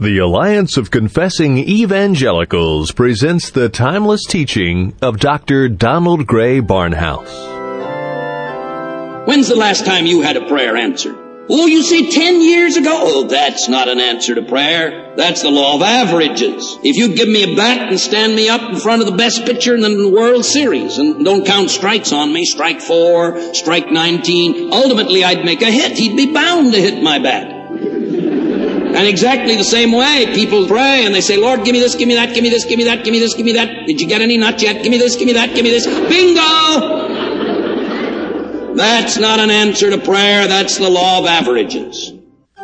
The Alliance of Confessing Evangelicals presents the timeless teaching of Dr. Donald Gray Barnhouse. When's the last time you had a prayer answered? Oh, you say 10 years ago? Oh, that's not an answer to prayer. That's the law of averages. If you give me a bat and stand me up in front of the best pitcher in the World Series, and don't count strikes on me, strike 4, strike 19, ultimately I'd make a hit. He'd be bound to hit my bat. And exactly the same way, people pray and they say, Lord, give me this, give me that, give me this, give me that, give me this, give me that. Did you get any? Not yet. Give me this, give me that, give me this. Bingo! That's not an answer to prayer. That's the law of averages.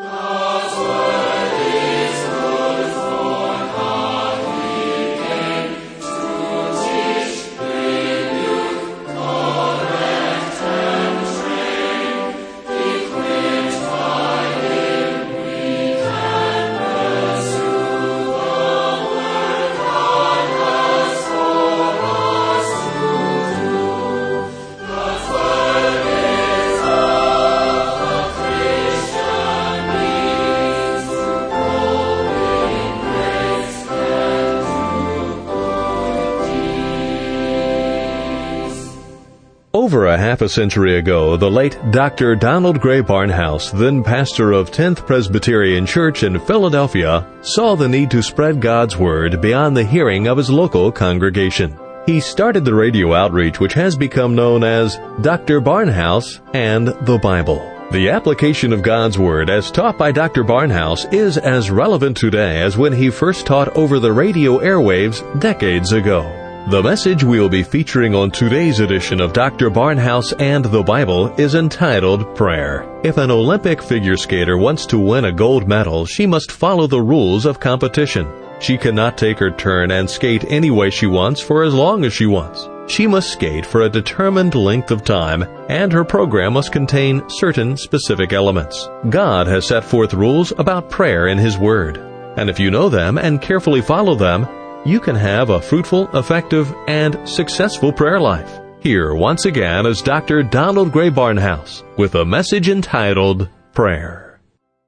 Over a half a century ago, the late Dr. Donald Gray Barnhouse, then pastor of 10th Presbyterian Church in Philadelphia, saw the need to spread God's Word beyond the hearing of his local congregation. He started the radio outreach which has become known as Dr. Barnhouse and the Bible. The application of God's Word as taught by Dr. Barnhouse is as relevant today as when he first taught over the radio airwaves decades ago. The message we'll be featuring on today's edition of Dr. Barnhouse and the Bible is entitled Prayer. If an Olympic figure skater wants to win a gold medal, she must follow the rules of competition. She cannot take her turn and skate any way she wants for as long as she wants. She must skate for a determined length of time, and her program must contain certain specific elements. God has set forth rules about prayer in His Word, and if you know them and carefully follow them, you can have a fruitful, effective, and successful prayer life. Here, once again, is Dr. Donald Gray Barnhouse with a message entitled Prayer.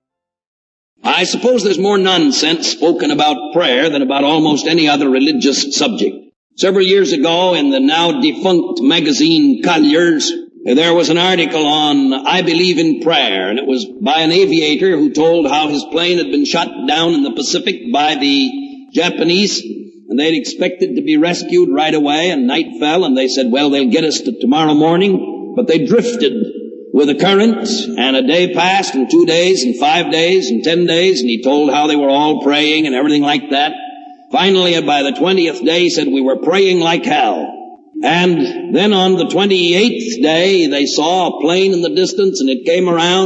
I suppose there's more nonsense spoken about prayer than about almost any other religious subject. Several years ago, in the now defunct magazine Collier's, there was an article on I Believe in Prayer, and it was by an aviator who told how his plane had been shot down in the Pacific by the Japanese, and they'd expected to be rescued right away, and night fell, and they said, well, they'll get us to tomorrow morning, but they drifted with the current, and a day passed, and 2 days, and 5 days, and 10 days, and he told how they were all praying and everything like that. Finally, by the 20th day, he said, we were praying like hell. And then on the 28th day, they saw a plane in the distance, and it came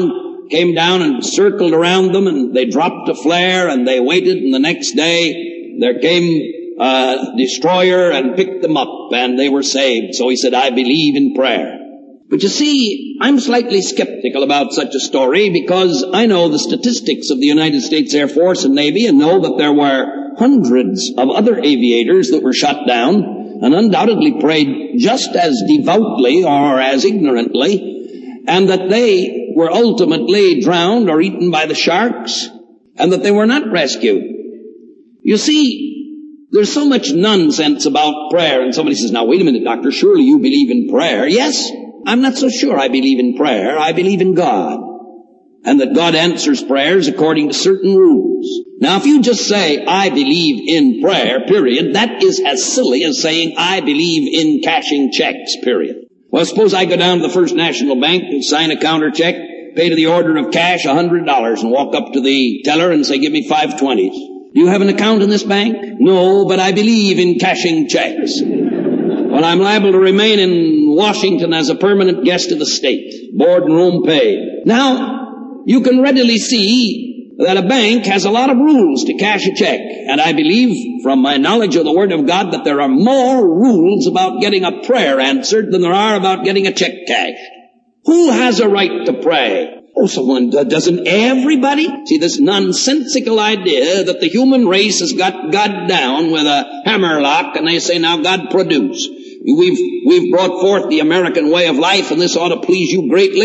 down and circled around them, and they dropped a flare, and they waited, and the next day, there came a destroyer and picked them up, and they were saved. So he said, I believe in prayer. But you see, I'm slightly skeptical about such a story because I know the statistics of the United States Air Force and Navy and know that there were hundreds of other aviators that were shot down and undoubtedly prayed just as devoutly or as ignorantly, and that they were ultimately drowned or eaten by the sharks, and that they were not rescued. You see, there's so much nonsense about prayer, and somebody says, now wait a minute, doctor, surely you believe in prayer. Yes, I'm not so sure I believe in prayer. I believe in God, and that God answers prayers according to certain rules. Now, if you just say, I believe in prayer, period, that is as silly as saying, I believe in cashing checks, period. Well, suppose I go down to the First National Bank and sign a counter check, pay to the order of cash $100, and walk up to the teller and say, give me 5 20s. Do you have an account in this bank? No, but I believe in cashing checks. Well, I'm liable to remain in Washington as a permanent guest of the state, board and room paid. Now, you can readily see that a bank has a lot of rules to cash a check, and I believe from my knowledge of the Word of God that there are more rules about getting a prayer answered than there are about getting a check cashed. Who has a right to pray? Oh, someone doesn't. Everybody? See, this nonsensical idea that the human race has got God down with a hammerlock, and they say, now God produce. We've brought forth the American way of life, and this ought to please you greatly.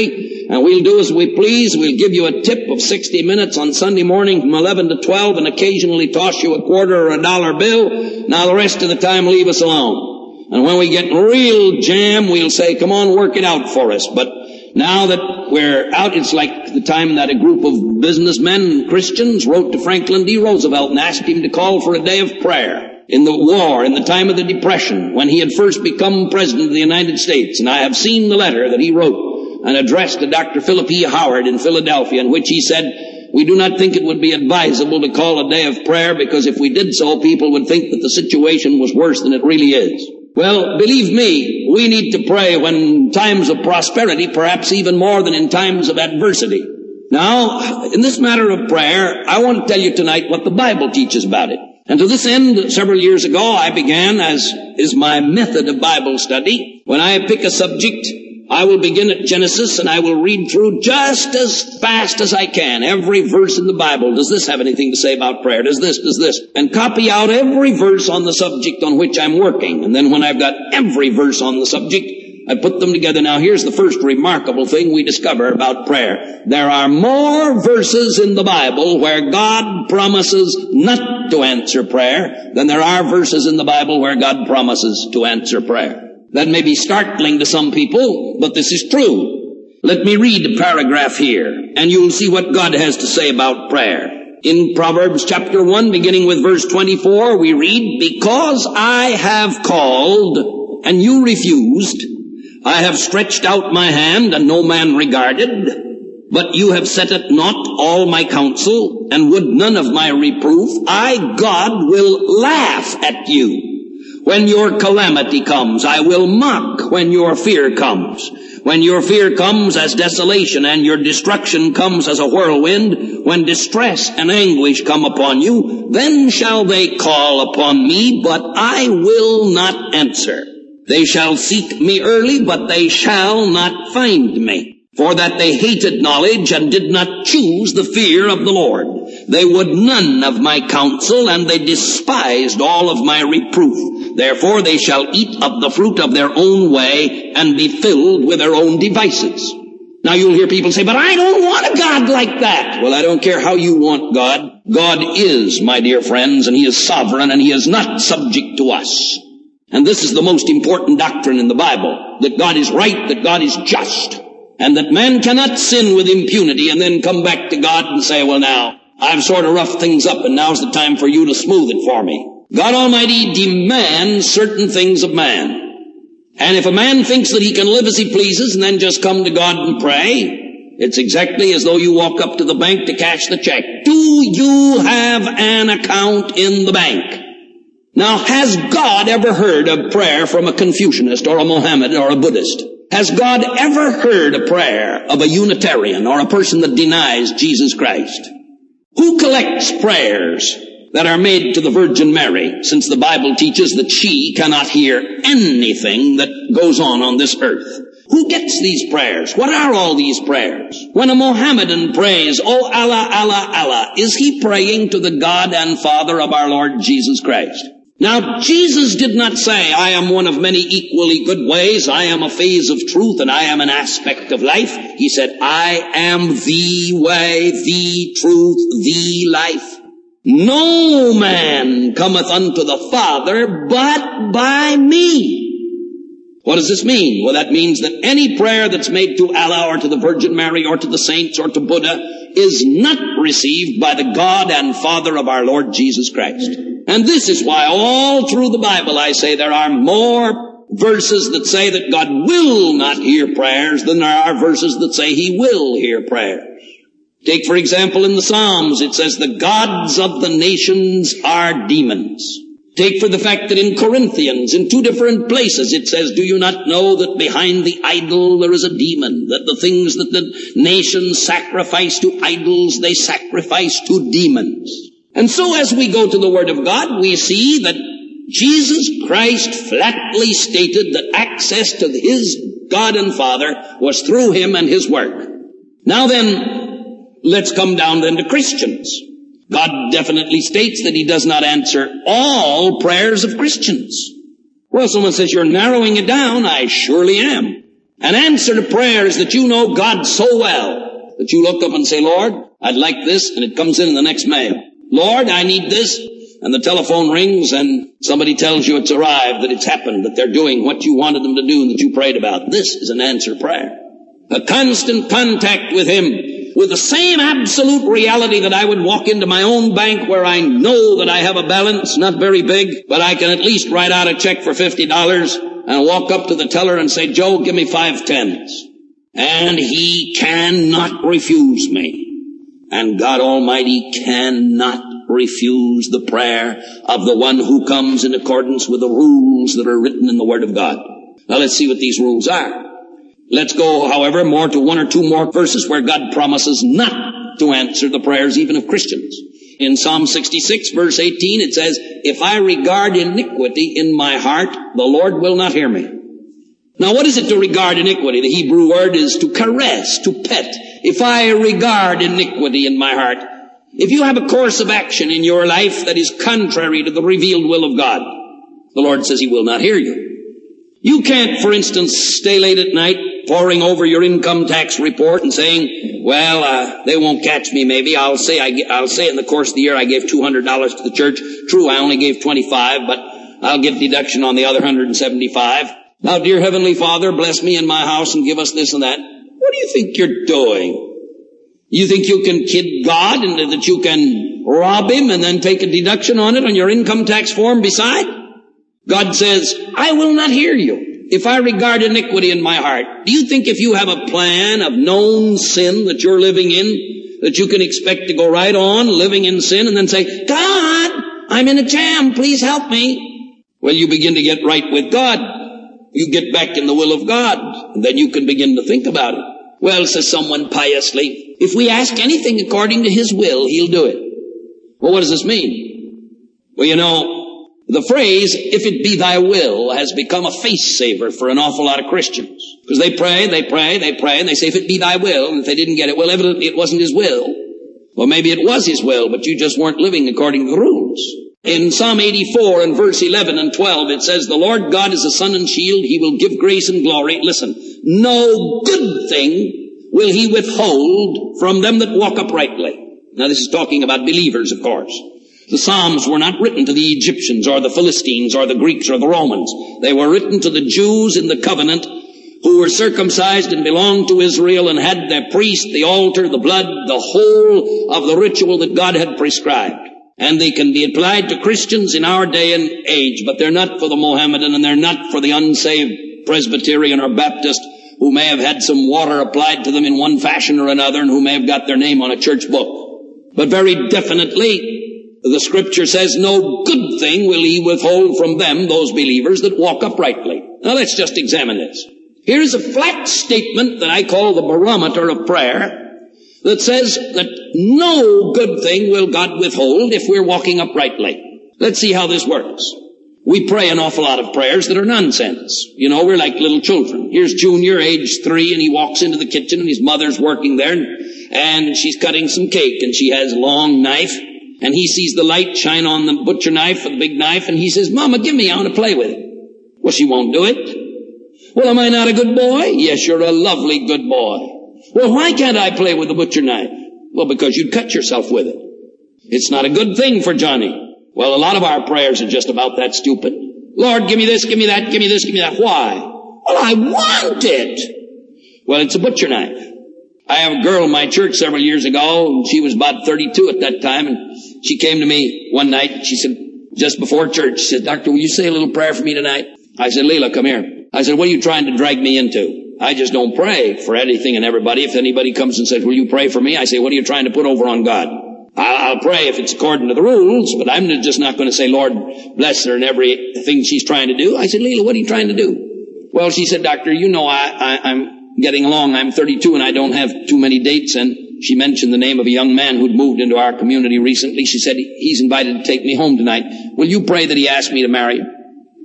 And we'll do as we please. We'll give you a tip of 60 minutes on Sunday morning from 11 to 12 and occasionally toss you a quarter or a dollar bill. Now the rest of the time leave us alone. And when we get real jam, we'll say, come on, work it out for us. But now that we're out, it's like the time that a group of businessmen and Christians wrote to Franklin D. Roosevelt and asked him to call for a day of prayer in the war, in the time of the Depression, when he had first become President of the United States. And I have seen the letter that he wrote and addressed to Dr. Philip E. Howard in Philadelphia, in which he said, we do not think it would be advisable to call a day of prayer, because if we did so, people would think that the situation was worse than it really is. Well, believe me, we need to pray when times of prosperity, perhaps even more than in times of adversity. Now, in this matter of prayer, I want to tell you tonight what the Bible teaches about it. And to this end, several years ago, I began, as is my method of Bible study, when I pick a subject, I will begin at Genesis and I will read through just as fast as I can every verse in the Bible. Does this have anything to say about prayer? Does this? And copy out every verse on the subject on which I'm working. And then when I've got every verse on the subject, I put them together. Now here's the first remarkable thing we discover about prayer. There are more verses in the Bible where God promises not to answer prayer than there are verses in the Bible where God promises to answer prayer. That may be startling to some people, but this is true. Let me read a paragraph here, and you'll see what God has to say about prayer. In Proverbs chapter 1, beginning with verse 24, we read, because I have called, and you refused, I have stretched out my hand, and no man regarded, but you have set at naught all my counsel, and would none of my reproof. I, God, will laugh at you. When your calamity comes, I will mock when your fear comes. When your fear comes as desolation and your destruction comes as a whirlwind, when distress and anguish come upon you, then shall they call upon me, but I will not answer. They shall seek me early, but they shall not find me. For that they hated knowledge and did not choose the fear of the Lord. They would none of my counsel, and they despised all of my reproof. Therefore they shall eat of the fruit of their own way, and be filled with their own devices. Now you'll hear people say, but I don't want a God like that. Well, I don't care how you want God. God is, my dear friends, and He is sovereign, and He is not subject to us. And this is the most important doctrine in the Bible, that God is right, that God is just, and that man cannot sin with impunity and then come back to God and say, well, now, I've sort of roughed things up and now's the time for you to smooth it for me. God Almighty demands certain things of man. And if a man thinks that he can live as he pleases and then just come to God and pray, it's exactly as though you walk up to the bank to cash the check. Do you have an account in the bank? Now, has God ever heard a prayer from a Confucianist or a Mohammedan or a Buddhist? Has God ever heard a prayer of a Unitarian or a person that denies Jesus Christ? Who collects prayers that are made to the Virgin Mary, since the Bible teaches that she cannot hear anything that goes on this earth? Who gets these prayers? What are all these prayers? When a Mohammedan prays, "Oh Allah, Allah, Allah," is he praying to the God and Father of our Lord Jesus Christ? Now, Jesus did not say, I am one of many equally good ways, I am a phase of truth, and I am an aspect of life. He said, I am the way, the truth, the life. No man cometh unto the Father but by me. What does this mean? Well, that means that any prayer that's made to Allah or to the Virgin Mary or to the saints or to Buddha is not received by the God and Father of our Lord Jesus Christ. And this is why all through the Bible I say there are more verses that say that God will not hear prayers than there are verses that say He will hear prayers. Take, for example, in the Psalms, it says the gods of the nations are demons. Take for the fact that in Corinthians, in 2 different places, it says, do you not know that behind the idol there is a demon? That the things that the nations sacrifice to idols, they sacrifice to demons. And so as we go to the Word of God, we see that Jesus Christ flatly stated that access to His God and Father was through Him and His work. Now then, let's come down then to Christians. God definitely states that He does not answer all prayers of Christians. Well, someone says, you're narrowing it down. I surely am. An answer to prayers that you know God so well that you look up and say, Lord, I'd like this, and it comes in the next mail. Lord, I need this, and the telephone rings and somebody tells you it's arrived, that it's happened, that they're doing what you wanted them to do and that you prayed about. This is an answered prayer. A constant contact with Him, with the same absolute reality that I would walk into my own bank where I know that I have a balance, not very big, but I can at least write out a check for $50 and walk up to the teller and say, Joe, give me 5 tens. And He cannot refuse me. And God Almighty cannot refuse the prayer of the one who comes in accordance with the rules that are written in the Word of God. Now let's see what these rules are. Let's go, however, more to 1 or 2 more verses where God promises not to answer the prayers even of Christians. In Psalm 66, verse 18, it says, if I regard iniquity in my heart, the Lord will not hear me. Now, what is it to regard iniquity? The Hebrew word is to caress, to pet. If I regard iniquity in my heart, if you have a course of action in your life that is contrary to the revealed will of God, the Lord says He will not hear you. You can't, for instance, stay late at night poring over your income tax report and saying, well, they won't catch me maybe. I'll say in the course of the year I gave $200 to the church. True, I only gave 25, but I'll get deduction on the other 175. Now, dear Heavenly Father, bless me and my house and give us this and that. What do you think you're doing? You think you can kid God and that you can rob Him and then take a deduction on it on your income tax form beside? God says, I will not hear you if I regard iniquity in my heart. Do you think if you have a plan of known sin that you're living in, that you can expect to go right on living in sin and then say, God, I'm in a jam, please help me? Well, you begin to get right with God. You get back in the will of God, and then you can begin to think about it. Well, says someone piously, if we ask anything according to His will, He'll do it. Well, what does this mean? Well, you know, the phrase, if it be thy will, has become a face saver for an awful lot of Christians. Because they pray, and they say, if it be thy will, and if they didn't get it, well, evidently it wasn't His will. Well, maybe it was His will, but you just weren't living according to the rules. In Psalm 84 and verse 11 and 12, it says, the Lord God is a sun and shield. He will give grace and glory. Listen, no good thing will He withhold from them that walk uprightly. Now, this is talking about believers, of course. The Psalms were not written to the Egyptians or the Philistines or the Greeks or the Romans. They were written to the Jews in the covenant who were circumcised and belonged to Israel and had their priest, the altar, the blood, the whole of the ritual that God had prescribed. And they can be applied to Christians in our day and age, but they're not for the Mohammedan and they're not for the unsaved Presbyterian or Baptist who may have had some water applied to them in one fashion or another and who may have got their name on a church book. But very definitely, the Scripture says no good thing will He withhold from them, those believers that walk uprightly. Now let's just examine this. Here's a flat statement that I call the barometer of prayer that says that no good thing will God withhold if we're walking uprightly. Let's see how this works. We pray an awful lot of prayers that are nonsense. You know, we're like little children. Here's Junior, age 3, and he walks into the kitchen and his mother's working there and she's cutting some cake and she has a long knife and he sees the light shine on the butcher knife or the big knife and he says, Mama, give me, I want to play with it. Well, she won't do it. Well, am I not a good boy? Yes, you're a lovely good boy. Well, why can't I play with the butcher knife? Well, because you'd cut yourself with it. It's not a good thing for Johnny. Well, a lot of our prayers are just about that stupid. Lord, give me this, give me that, give me this, give me that. Why? Well, I want it. Well, it's a butcher knife. I have a girl in my church several years ago, and she was about 32 at that time, and she came to me one night, she said, just before church, she said, Doctor, will you say a little prayer for me tonight? I said, Leila, come here. I said, what are you trying to drag me into? I just don't pray for anything and everybody. If anybody comes and says, will you pray for me? I say, what are you trying to put over on God? I'll pray if it's according to the rules, but I'm just not going to say, Lord, bless her and everything she's trying to do. I said, Leila, what are you trying to do? Well, she said, Doctor, you know, I'm getting along. I'm 32 and I don't have too many dates. And she mentioned the name of a young man who'd moved into our community recently. She said, he's invited to take me home tonight. Will you pray that he asks me to marry him?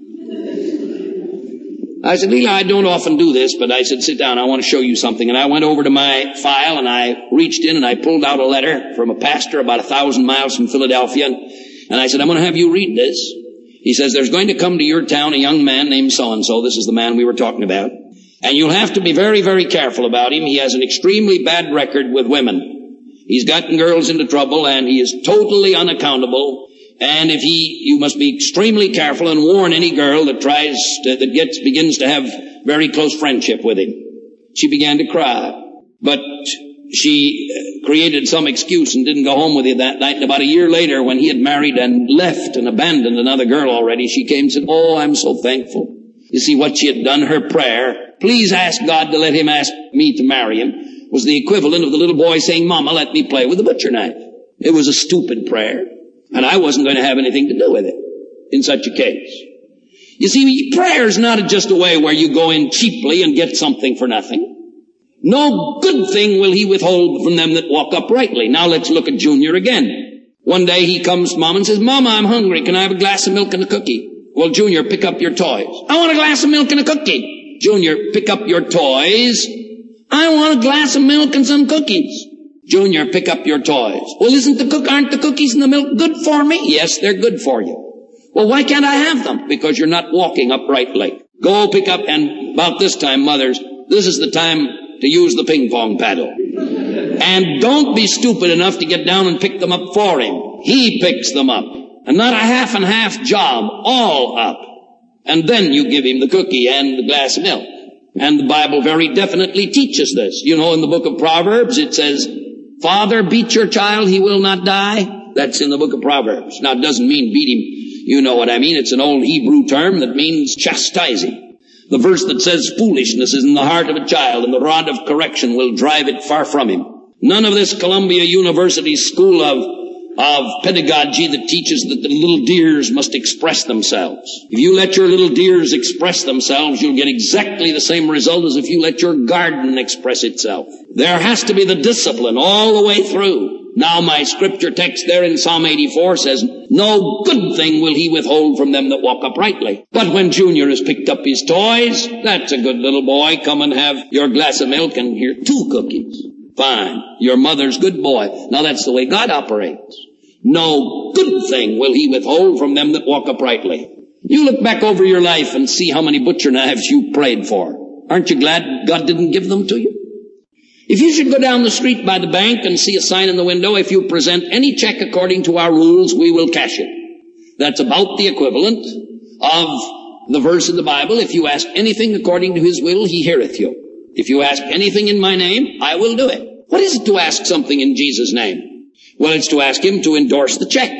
I said, Leila, I don't often do this, but I said, sit down, I want to show you something. And I went over to my file and I reached in and I pulled out a letter from a pastor about 1,000 miles from Philadelphia. And I said, I'm going to have you read this. He says, there's going to come to your town a young man named so-and-so. This is the man we were talking about. And you'll have to be very, very careful about him. He has an extremely bad record with women. He's gotten girls into trouble, and he is totally unaccountable. And you must be extremely careful and warn any girl that begins to have very close friendship with him. She began to cry, but she created some excuse and didn't go home with you that night. And about a year later, when he had married and left and abandoned another girl already, she came and said, "Oh, I'm so thankful." You see what she had done, her prayer, "Please ask God to let him ask me to marry him," was the equivalent of the little boy saying, "Mama, let me play with the butcher knife." It was a stupid prayer, and I wasn't going to have anything to do with it in such a case. You see, prayer is not just a way where you go in cheaply and get something for nothing. No good thing will he withhold from them that walk uprightly. Now let's look at Junior again. One day he comes to Mom and says, "Mama, I'm hungry. Can I have a glass of milk and a cookie?" "Well, Junior, pick up your toys." "I want a glass of milk and a cookie." "Junior, pick up your toys." "I want a glass of milk and some cookies." "Junior, pick up your toys." "Well, aren't the cookies and the milk good for me?" "Yes, they're good for you." "Well, why can't I have them?" "Because you're not walking uprightly. Go pick up," and about this time, mothers, this is the time to use the ping pong paddle. And don't be stupid enough to get down and pick them up for him. He picks them up. And not a half and half job, all up. And then you give him the cookie and the glass of milk. And the Bible very definitely teaches this. You know, in the book of Proverbs, it says, "Father, beat your child, he will not die." That's in the book of Proverbs. Now, it doesn't mean beat him. You know what I mean. It's an old Hebrew term that means chastising. The verse that says foolishness is in the heart of a child, and the rod of correction will drive it far from him. None of this Columbia University school of pedagogy that teaches that the little deers must express themselves. If you let your little deers express themselves, you'll get exactly the same result as if you let your garden express itself. There has to be the discipline all the way through. Now my scripture text there in Psalm 84 says, "No good thing will he withhold from them that walk uprightly." But when Junior has picked up his toys, "That's a good little boy. Come and have your glass of milk and here 2 cookies. Fine. Your mother's good boy." Now that's the way God operates. No good thing will he withhold from them that walk uprightly. You look back over your life and see how many butcher knives you prayed for. Aren't you glad God didn't give them to you? If you should go down the street by the bank and see a sign in the window, "If you present any check according to our rules, we will cash it." That's about the equivalent of the verse in the Bible, "If you ask anything according to his will, he heareth you. If you ask anything in my name, I will do it." What is it to ask something in Jesus' name? Well, it's to ask him to endorse the check.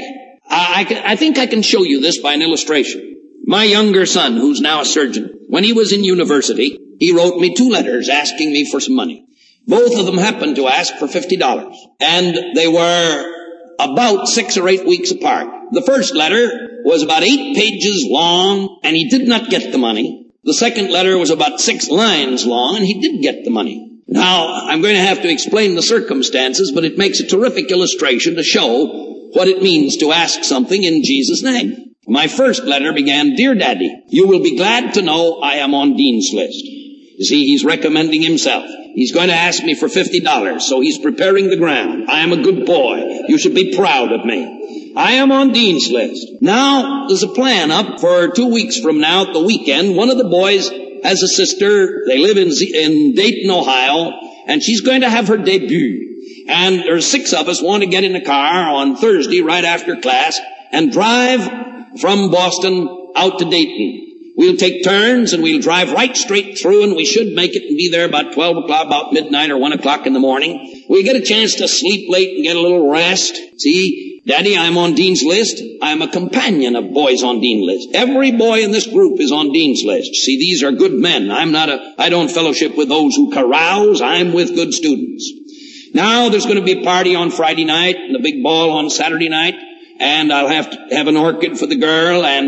I think I can show you this by an illustration. My younger son, who's now a surgeon, when he was in university, he wrote me 2 letters asking me for some money. Both of them happened to ask for $50, and they were about 6 or 8 weeks apart. The first letter was about 8 pages long, and he did not get the money. The second letter was about 6 lines long, and he did get the money. Now, I'm going to have to explain the circumstances, but it makes a terrific illustration to show what it means to ask something in Jesus' name. My first letter began, "Dear Daddy, you will be glad to know I am on Dean's list." You see, he's recommending himself. He's going to ask me for $50, so he's preparing the ground. I am a good boy. You should be proud of me. I am on Dean's list. Now, there's a plan up for 2 weeks from now at the weekend. One of the boys has a sister. They live in Dayton, Ohio, and she's going to have her debut. And there's 6 of us want to get in a car on Thursday right after class and drive from Boston out to Dayton. We'll take turns and we'll drive right straight through, and we should make it and be there about 12 o'clock, about midnight or 1 o'clock in the morning. We get a chance to sleep late and get a little rest. See, Daddy, I'm on Dean's list. I'm a companion of boys on Dean's list. Every boy in this group is on Dean's list. See, these are good men. I don't fellowship with those who carouse. I'm with good students. Now there's going to be a party on Friday night and a big ball on Saturday night, and I'll have to have an orchid for the girl, and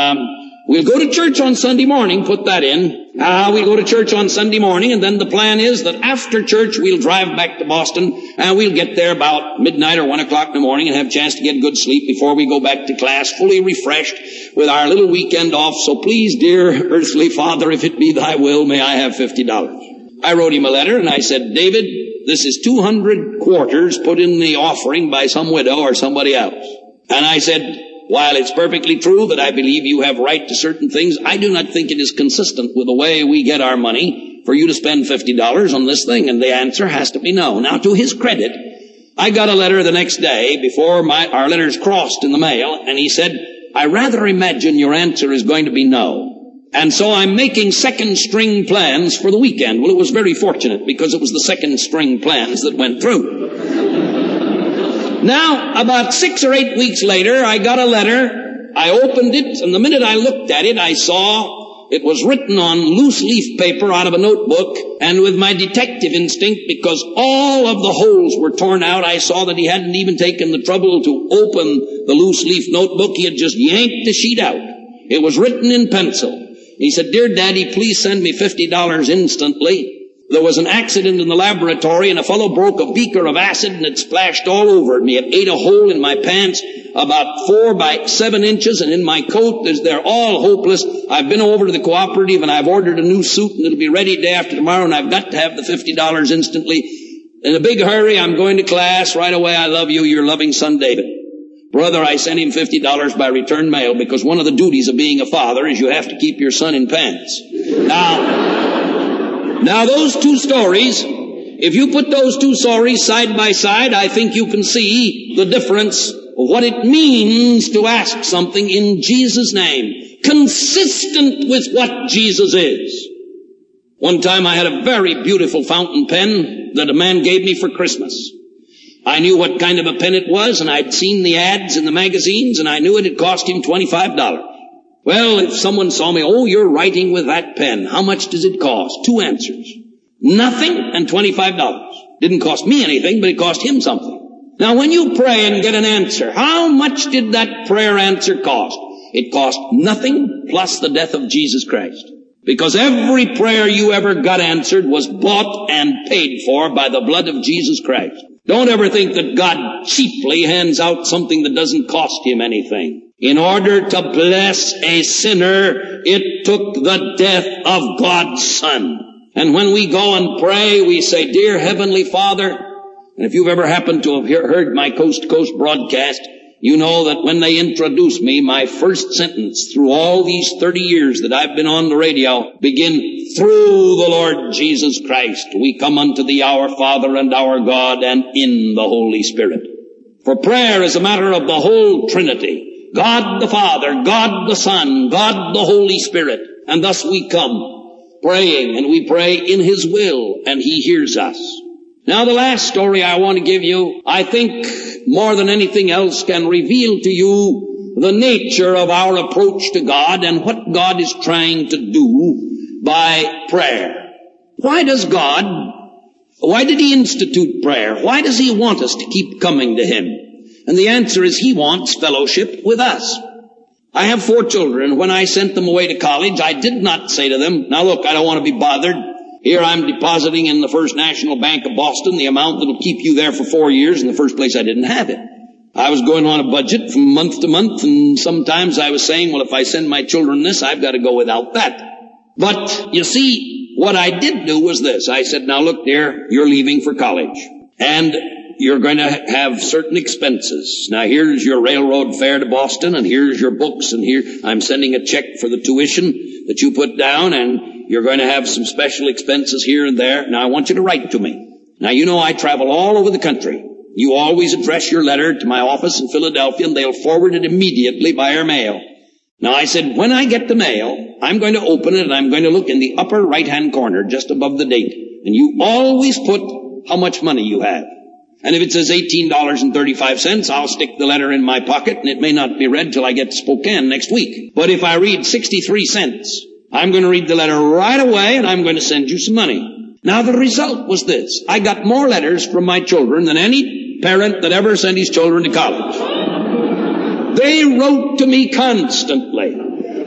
we'll go to church on Sunday morning, put that in. We'll go to church on Sunday morning, and then the plan is that after church we'll drive back to Boston, and we'll get there about midnight or 1 o'clock in the morning and have a chance to get good sleep before we go back to class, fully refreshed with our little weekend off. So please, dear earthly Father, if it be thy will, may I have $50. I wrote him a letter, and I said, "David, this is 200 quarters put in the offering by some widow or somebody else." And I said, "While it's perfectly true that I believe you have right to certain things, I do not think it is consistent with the way we get our money for you to spend $50 on this thing? And the answer has to be no. Now, to his credit, I got a letter the next day before our letters crossed in the mail, and he said, I rather imagine your answer is going to be no. And so I'm making second string plans for the weekend. Well, it was very fortunate because it was the second string plans that went through. Now, about 6 or 8 weeks later, I got a letter. I opened it, and the minute I looked at it, I saw it was written on loose leaf paper out of a notebook, and with my detective instinct, because all of the holes were torn out, I saw that he hadn't even taken the trouble to open the loose leaf notebook. He had just yanked the sheet out. It was written in pencil. He said, Dear Daddy, please send me $50 instantly. There was an accident in the laboratory, and a fellow broke a beaker of acid, and it splashed all over me. It ate a hole in my pants about 4 by 7 inches, and in my coat, they're all hopeless. I've been over to the cooperative, and I've ordered a new suit, and it'll be ready day after tomorrow, and I've got to have the $50 instantly. In a big hurry, I'm going to class right away. I love you, your loving son, David. Brother, I sent him $50 by return mail, because one of the duties of being a father is you have to keep your son in pants. Now those two stories, if you put those two stories side by side, I think you can see the difference of what it means to ask something in Jesus' name, consistent with what Jesus is. One time I had a very beautiful fountain pen that a man gave me for Christmas. I knew what kind of a pen it was, and I'd seen the ads in the magazines, and I knew it had cost him $25. Well, if someone saw me, oh, you're writing with that pen. How much does it cost? 2 answers. Nothing and $25. Didn't cost me anything, but it cost him something. Now, when you pray and get an answer, how much did that prayer answer cost? It cost nothing plus the death of Jesus Christ. Because every prayer you ever got answered was bought and paid for by the blood of Jesus Christ. Don't ever think that God cheaply hands out something that doesn't cost him anything. In order to bless a sinner, it took the death of God's Son. And when we go and pray, we say, Dear Heavenly Father, and if you've ever happened to have heard my Coast to Coast broadcast, you know that when they introduce me, my first sentence through all these 30 years that I've been on the radio begin, through the Lord Jesus Christ, we come unto thee, our Father and our God, and in the Holy Spirit. For prayer is a matter of the whole Trinity. God the Father, God the Son, God the Holy Spirit. And thus we come praying, and we pray in His will, and He hears us. Now the last story I want to give you, I think more than anything else can reveal to you the nature of our approach to God and what God is trying to do by prayer. Why did He institute prayer? Why does He want us to keep coming to Him? And the answer is He wants fellowship with us. I have 4 children, and when I sent them away to college, I did not say to them, now look, I don't want to be bothered. Here I'm depositing in the First National Bank of Boston the amount that will keep you there for 4 years. In the first place, I didn't have it. I was going on a budget from month to month, and sometimes I was saying, well, if I send my children this, I've got to go without that. But, you see, what I did do was this. I said, now look, dear, you're leaving for college, and you're going to have certain expenses. Now here's your railroad fare to Boston, and here's your books, and here I'm sending a check for the tuition that you put down, and you're going to have some special expenses here and there. Now I want you to write to me. Now you know I travel all over the country. You always address your letter to my office in Philadelphia, and they'll forward it immediately by air mail. Now I said, when I get the mail, I'm going to open it, and I'm going to look in the upper right-hand corner just above the date. And you always put how much money you have. And if it says $18.35, I'll stick the letter in my pocket, and it may not be read till I get to Spokane next week. But if I read 63 cents, I'm going to read the letter right away, and I'm going to send you some money. Now the result was this. I got more letters from my children than any parent that ever sent his children to college. They wrote to me constantly.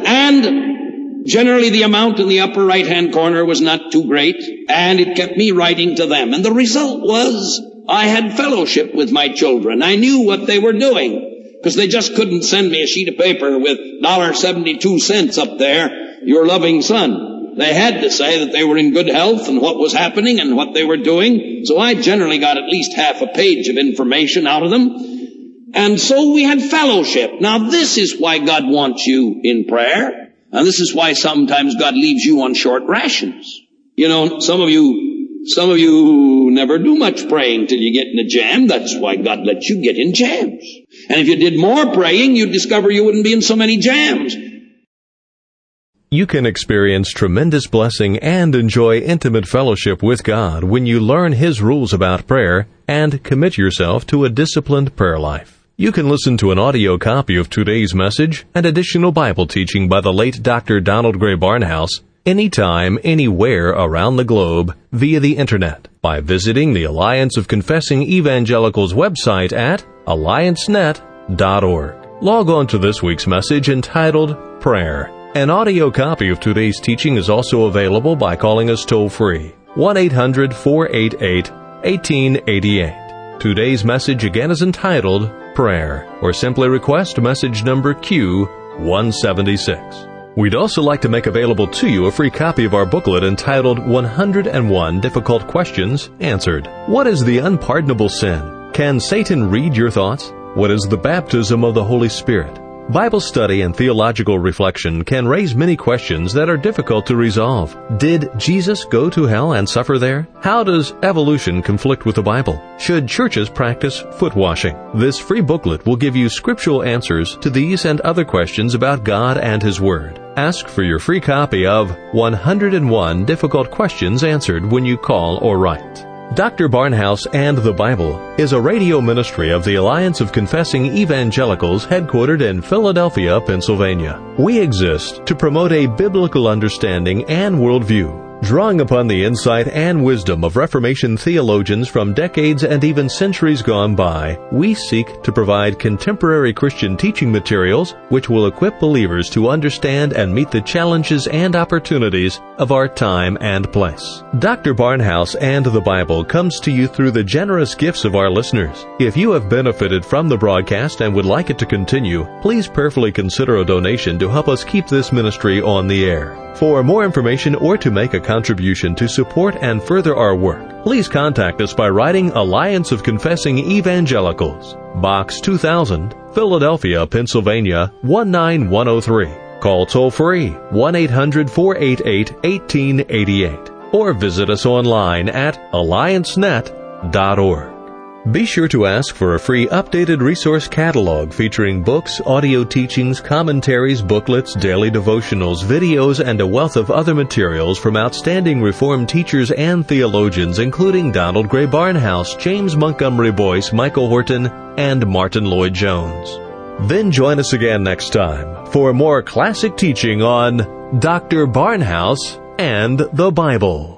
And generally the amount in the upper right-hand corner was not too great, and it kept me writing to them. And the result was I had fellowship with my children. I knew what they were doing, because they just couldn't send me a sheet of paper with $1.72 up there, your loving son. They had to say that they were in good health and what was happening and what they were doing. So I generally got at least half a page of information out of them. And so we had fellowship. Now this is why God wants you in prayer. And this is why sometimes God leaves you on short rations. You know, some of you never do much praying till you get in a jam. That's why God lets you get in jams. And if you did more praying, you'd discover you wouldn't be in so many jams. You can experience tremendous blessing and enjoy intimate fellowship with God when you learn His rules about prayer and commit yourself to a disciplined prayer life. You can listen to an audio copy of today's message and additional Bible teaching by the late Dr. Donald Gray Barnhouse anytime, anywhere around the globe via the Internet by visiting the Alliance of Confessing Evangelicals website at alliancenet.org. Log on to this week's message entitled Prayer. An audio copy of today's teaching is also available by calling us toll-free, 1-800-488-1888. Today's message again is entitled Prayer, or simply request message number Q176. We'd also like to make available to you a free copy of our booklet entitled 101 Difficult Questions Answered. What is the unpardonable sin? Can Satan read your thoughts? What is the baptism of the Holy Spirit? Bible study and theological reflection can raise many questions that are difficult to resolve. Did Jesus go to hell and suffer there? How does evolution conflict with the Bible? Should churches practice foot washing? This free booklet will give you scriptural answers to these and other questions about God and His Word. Ask for your free copy of 101 Difficult Questions Answered when you call or write. Dr. Barnhouse and the Bible is a radio ministry of the Alliance of Confessing Evangelicals headquartered in Philadelphia, Pennsylvania. We exist to promote a biblical understanding and worldview, drawing upon the insight and wisdom of Reformation theologians from decades and even centuries gone by. We seek to provide contemporary Christian teaching materials which will equip believers to understand and meet the challenges and opportunities of our time and place. Dr. Barnhouse and the Bible comes to you through the generous gifts of our listeners. If you have benefited from the broadcast and would like it to continue, please prayerfully consider a donation to help us keep this ministry on the air. For more information or to make a contribution to support and further our work, please contact us by writing Alliance of Confessing Evangelicals, Box 2000, Philadelphia, Pennsylvania, 19103. Call toll-free 1-800-488-1888 or visit us online at alliancenet.org. Be sure to ask for a free updated resource catalog featuring books, audio teachings, commentaries, booklets, daily devotionals, videos, and a wealth of other materials from outstanding Reformed teachers and theologians including Donald Gray Barnhouse, James Montgomery Boyce, Michael Horton, and Martin Lloyd-Jones. Then join us again next time for more classic teaching on Dr. Barnhouse and the Bible.